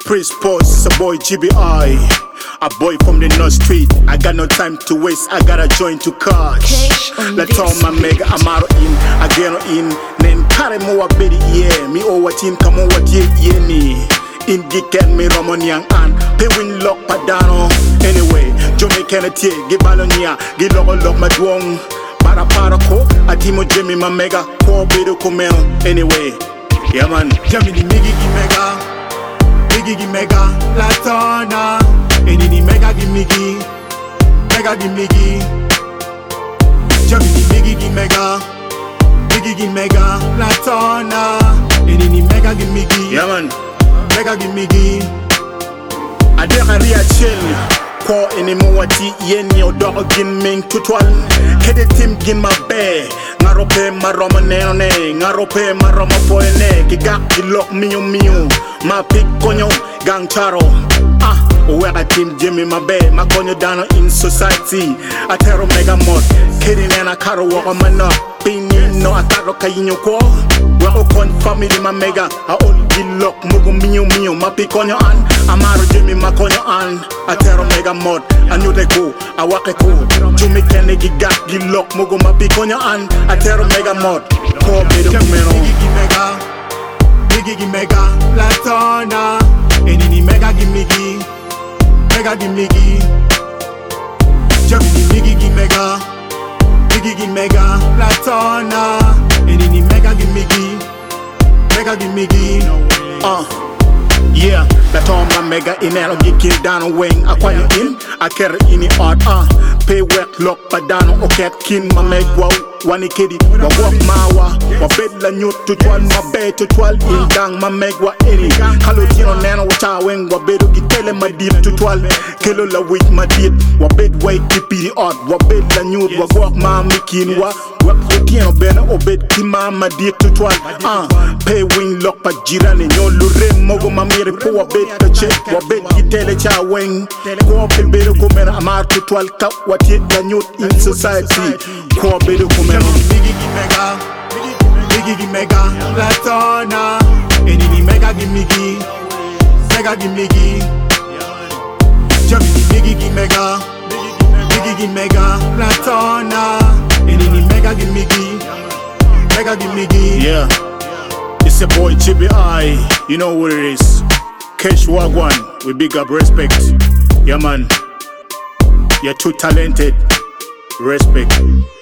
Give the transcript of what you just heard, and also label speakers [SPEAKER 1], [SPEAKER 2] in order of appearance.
[SPEAKER 1] Pre-sports, a boy GBI, a boy from the North Street. I got no time to waste, I gotta join to cash. Let's all my mega amaro in, again in. Nen kare mo wa bedi ye, mi o watin kamo wat ye ni. In giken mi romon yang an, pe win lock padano. Anyway, Jome Kennedy, gibalonia, gilogo lock madwong. Para ko, atimo Jimmy my mega, ko bedo kumel. Anyway, yeah man, Jimmy the migi mega. Gigi mega latona, eni ni mega gimigi, mega gimigi. Jabi gimigi mega, gigi mega latona, eni ni mega gimigi. Yeah man, mega gimigi. Adeka ria chill. Ko eni muwati yeni odo gin ming tutwal. Kede tim gin ma be. Ngarope maroma neone, ngarope maroma poene. Giga gilok miu ma pick konyo gang charo. Wega team Jimmy my be, ma konyo dano in society. Atero mega mod, kedi nena karo waka mana. Pini no ataro kayinyo ko. Wako kon family ma mega, a all gilok mugo miu ma pick konyo an. Amaro Jimmy ma konyo an. Atero mega mod, anu de go, a wake ko. Jumi kene giga gilok mugo ma pick konyo an. Atero mega mod, ko bedo kumeno. Gigi mega latona, eni ni mega gimigi, mega gimigi. Jabi gigi mega latona, eni ni mega gimigi, mega gimigi. Yeah, that all my mega in el gikin down wing. Aquanya in, I carry in the art. Pay work lock padano okay kin my meg wow. Wani kidi, wa walk mawa, wa bed la nyut to twal, ma bed to twal in gang, ma meg wa eni. Kalotino nana wa chaweng, wa bedo gitele ma deep to twal, kilo la wit ma deep, wa bed wait kipi the odd, wa bed la nyut, wa walk ma mikin wa, work yotino bena, o bed kima ma deep to twal, pay wing lock pa jirani, nyo lure mogo ma mire po wa bed ka check, wa bed gitele chaweng, ko bedo kumena amar to twal, ka wa tit la nyut in society, ko bedo kumena. Gigi mega latona, eni ni mega gimigi, mega gimigi. Jabi gigi mega latona, eni ni mega gimigi, mega gimigi. Yeah, it's a boy GBI, you know what it is. Cash Wagwan, we big up respect. Yeah man, you're too talented, respect.